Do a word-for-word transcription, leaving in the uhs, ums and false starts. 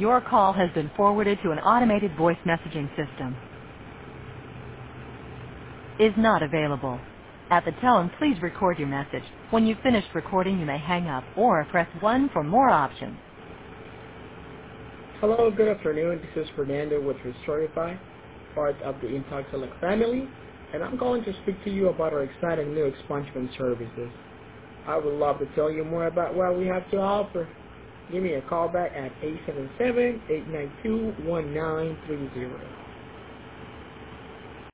Your call has been forwarded to an automated voice messaging system. Is not available. At the tone, please record your message. When you've finished recording, you may hang up or press one for more options. Hello, good afternoon. This is Fernando with Restorify, part of the Intag Select family, and I'm going to speak to you about our exciting new expungement services. I would love to tell you more about what we have to offer. Give me a call back at eight seven seven, eight nine two, one nine three zero.